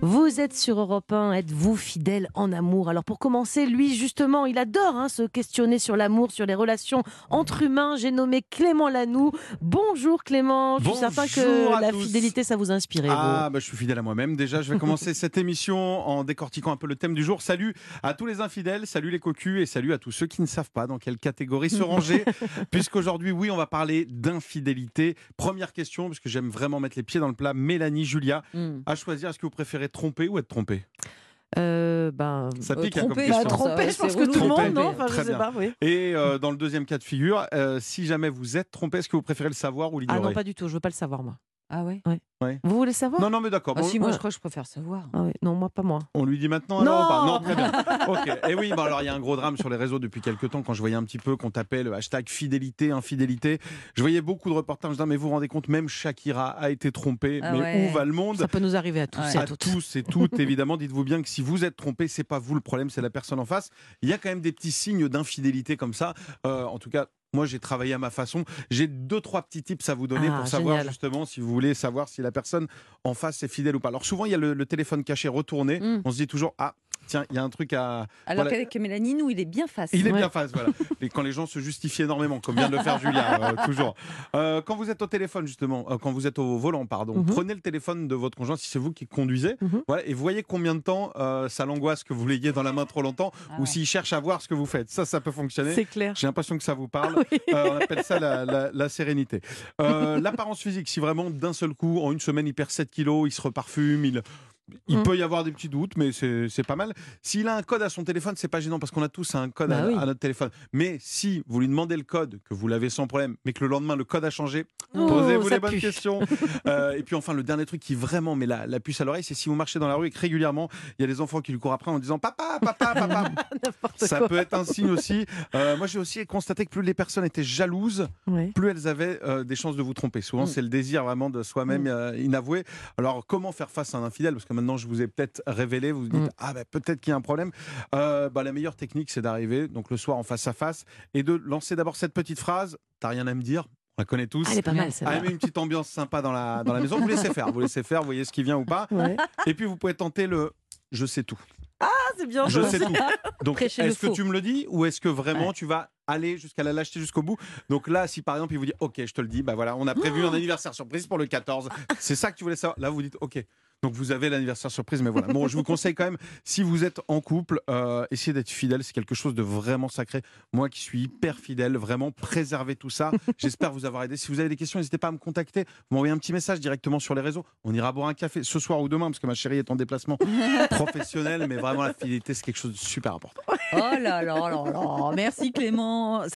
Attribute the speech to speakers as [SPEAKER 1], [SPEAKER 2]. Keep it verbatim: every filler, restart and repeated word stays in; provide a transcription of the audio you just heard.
[SPEAKER 1] Vous êtes sur Europe un, êtes-vous fidèle en amour? Alors pour commencer, lui justement, il adore hein, se questionner sur l'amour, sur les relations entre humains. J'ai nommé Clément Lanoux. Bonjour Clément, je suis
[SPEAKER 2] Bonjour
[SPEAKER 1] certain que la
[SPEAKER 2] tous.
[SPEAKER 1] fidélité, ça vous inspire.
[SPEAKER 2] Ah, bah, je suis fidèle à moi-même. Déjà, je vais commencer cette émission en décortiquant un peu le thème du jour. Salut à tous les infidèles, salut les cocus et salut à tous ceux qui ne savent pas dans quelle catégorie se ranger. Puisqu'aujourd'hui, oui, on va parler d'infidélité. Première question, parce que j'aime vraiment mettre les pieds dans le plat. Mélanie, Julia,
[SPEAKER 1] Mm.
[SPEAKER 2] à choisir, est-ce que vous préférez tromper ou être trompé?
[SPEAKER 1] Euh, ben,
[SPEAKER 2] Ça
[SPEAKER 3] Euh,
[SPEAKER 2] pique hein, comme
[SPEAKER 3] tromper,
[SPEAKER 2] question.
[SPEAKER 1] bah,
[SPEAKER 3] pense,
[SPEAKER 1] tromper,
[SPEAKER 3] euh,
[SPEAKER 1] je pense
[SPEAKER 3] c'est
[SPEAKER 1] que tout le
[SPEAKER 3] relou.
[SPEAKER 1] monde, non enfin,
[SPEAKER 2] Très
[SPEAKER 1] je sais
[SPEAKER 2] bien.
[SPEAKER 1] pas, oui.
[SPEAKER 2] Et euh, dans le deuxième cas de figure, euh, si jamais vous êtes trompé, est-ce que vous préférez le savoir ou
[SPEAKER 1] Ah
[SPEAKER 2] l'ignorer?
[SPEAKER 1] non, pas du tout, je veux pas le savoir, moi.
[SPEAKER 3] Ah ouais.
[SPEAKER 1] Vous voulez savoir?
[SPEAKER 2] Non, non, mais d'accord.
[SPEAKER 3] Ah
[SPEAKER 2] Bon,
[SPEAKER 3] si, moi
[SPEAKER 1] ouais.
[SPEAKER 3] je crois que je préfère savoir.
[SPEAKER 1] Ah oui, non, moi, pas moi.
[SPEAKER 2] on lui dit maintenant
[SPEAKER 1] Non.
[SPEAKER 2] alors ou pas? Non, très bien. Ok. Et oui, bon, alors il y a un gros drame sur les réseaux depuis quelques temps quand je voyais un petit peu qu'on tapait le hashtag fidélité, infidélité. Je voyais beaucoup de reportages disant mais vous vous rendez compte, même Shakira a été trompée.
[SPEAKER 3] Ah
[SPEAKER 2] mais
[SPEAKER 3] ouais.
[SPEAKER 2] où va le monde?
[SPEAKER 1] Ça peut nous arriver à tous
[SPEAKER 3] Ouais.
[SPEAKER 1] et à,
[SPEAKER 2] À
[SPEAKER 1] toutes.
[SPEAKER 2] tous et toutes, évidemment. Dites-vous bien que si vous êtes trompé, c'est pas vous le problème, c'est la personne en face. Il y a quand même des petits signes d'infidélité comme ça. Euh, en tout cas. Moi, j'ai travaillé à ma façon. J'ai deux, trois petits tips à vous donner
[SPEAKER 1] Ah,
[SPEAKER 2] pour savoir
[SPEAKER 1] génial.
[SPEAKER 2] justement si vous voulez savoir si la personne en face est fidèle ou pas. Alors souvent, il y a le, le téléphone caché retourné.
[SPEAKER 1] Mm.
[SPEAKER 2] On se dit toujours, ah, tiens, il y a un truc à...
[SPEAKER 3] Alors
[SPEAKER 2] Voilà.
[SPEAKER 3] qu'avec Mélanie, nous, il est bien face.
[SPEAKER 2] Il est
[SPEAKER 1] Ouais.
[SPEAKER 2] bien face, voilà. Et quand les gens se justifient énormément, comme vient de le faire Julia, euh, toujours. Euh, quand vous êtes au téléphone, justement, euh, quand vous êtes au volant, pardon,
[SPEAKER 1] Mhm.
[SPEAKER 2] prenez le téléphone de votre conjoint si c'est vous qui conduisez,
[SPEAKER 1] Mhm.
[SPEAKER 2] voilà, et voyez combien de temps euh, ça l'angoisse que vous l'ayez dans la main trop longtemps,
[SPEAKER 3] Ah
[SPEAKER 2] ou
[SPEAKER 3] ouais.
[SPEAKER 2] s'il cherche à voir ce que vous faites. Ça, ça peut fonctionner.
[SPEAKER 1] C'est clair.
[SPEAKER 2] J'ai l'impression que ça vous parle. Euh, on appelle ça la, la- la sérénité. Euh, L'apparence physique, si vraiment d'un seul coup, en une semaine, il perd sept kilos, il se reparfume, il, il
[SPEAKER 1] Mm.
[SPEAKER 2] peut y avoir des petits doutes, mais c'est c'est pas mal. S'il a un code à son téléphone, c'est pas gênant parce qu'on a tous un code
[SPEAKER 1] Bah
[SPEAKER 2] à,
[SPEAKER 1] oui.
[SPEAKER 2] à notre téléphone. Mais si vous lui demandez le code, que vous l'avez sans problème, mais que le lendemain le code a changé,
[SPEAKER 1] Oh,
[SPEAKER 2] posez-vous
[SPEAKER 1] ça
[SPEAKER 2] les bonnes
[SPEAKER 1] pue.
[SPEAKER 2] questions. Euh, et puis enfin, le dernier truc qui vraiment met la, la puce à l'oreille, c'est si vous marchez dans la rue et que régulièrement, il y a des enfants qui lui courent après en disant papa, papa, papa.
[SPEAKER 1] N'importe
[SPEAKER 2] Ça
[SPEAKER 1] quoi.
[SPEAKER 2] peut être un signe aussi. Euh, moi, j'ai aussi constaté que plus les personnes étaient jalouses,
[SPEAKER 1] Ouais.
[SPEAKER 2] plus elles avaient euh, des chances de vous tromper. Souvent,
[SPEAKER 3] Mm.
[SPEAKER 2] c'est le désir vraiment de soi-même
[SPEAKER 1] Mm.
[SPEAKER 2] euh, inavoué. Alors, comment faire face à un infidèle? Parce que maintenant, je vous ai peut-être révélé, vous vous dites,
[SPEAKER 1] Mm.
[SPEAKER 2] ah ben peut-être qu'il y a un problème. Euh, bah, la meilleure technique, c'est d'arriver, donc le soir en face à face, et de lancer d'abord cette petite phrase, t'as rien à me dire, on la connaît tous.
[SPEAKER 1] Ah, elle est pas mal, celle-là.
[SPEAKER 2] Ah, mais une petite ambiance sympa dans la, dans la maison, vous laissez faire, vous laissez faire, vous voyez ce qui vient ou pas.
[SPEAKER 1] Ouais.
[SPEAKER 2] Et puis, vous pouvez tenter le je sais tout.
[SPEAKER 1] Ah, c'est bien.
[SPEAKER 2] Je
[SPEAKER 1] ça.
[SPEAKER 2] sais tout. Donc,
[SPEAKER 1] Prêcher le
[SPEAKER 2] est-ce que
[SPEAKER 1] faux.
[SPEAKER 2] tu me le dis ou est-ce que vraiment
[SPEAKER 1] Ouais.
[SPEAKER 2] tu vas aller jusqu'à la lâcheté jusqu'au bout? Donc là, si par exemple il vous dit OK, je te le dis, bah voilà, on a prévu un anniversaire surprise pour le quatorze. C'est ça que tu voulais savoir. Là, vous dites OK. Donc vous avez l'anniversaire surprise, mais voilà. Bon, je vous conseille quand même, si vous êtes en couple, euh, essayez d'être fidèle. C'est quelque chose de vraiment sacré. Moi qui suis hyper fidèle, vraiment préservez tout ça. J'espère vous avoir aidé. Si vous avez des questions, n'hésitez pas à me contacter. Vous m'envoyez un petit message directement sur les réseaux. On ira boire un café ce soir ou demain parce que ma chérie est en déplacement professionnel. Mais vraiment, la fidélité, c'est quelque chose de super important.
[SPEAKER 3] Oh là là là là. Merci Clément.